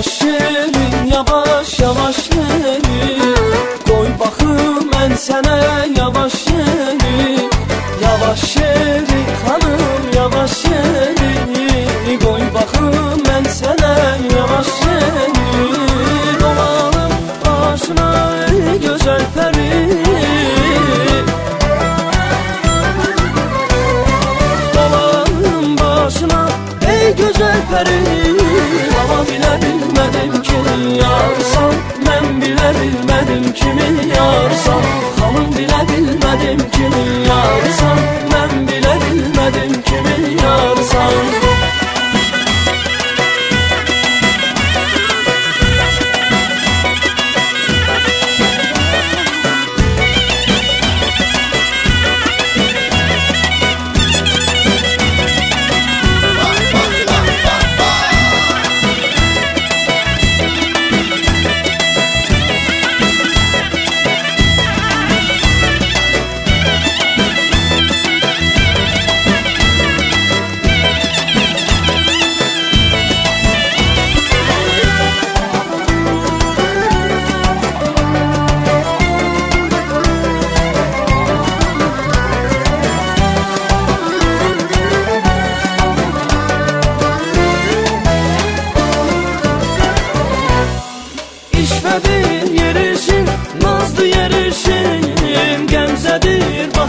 Yavaş yerin, yavaş yavaş yerin, koy baxım mən sənə yavaş yeri. Yavaş yeri xanım, yavaş yeri, koy baxım mən sənə yavaş yeri. Dolanım başına ey gözəl pəri, dolanım başına ey gözəl pəri. Ama bilə bilmədim ki yarsan, mən bilə bilmədim kimi yarsan. Xanım bilə bilmədim kimi yarsan, mən bilə bilmədim kimi yarsan. İşvədir yerişin, nazlı yerişin, gəmzədir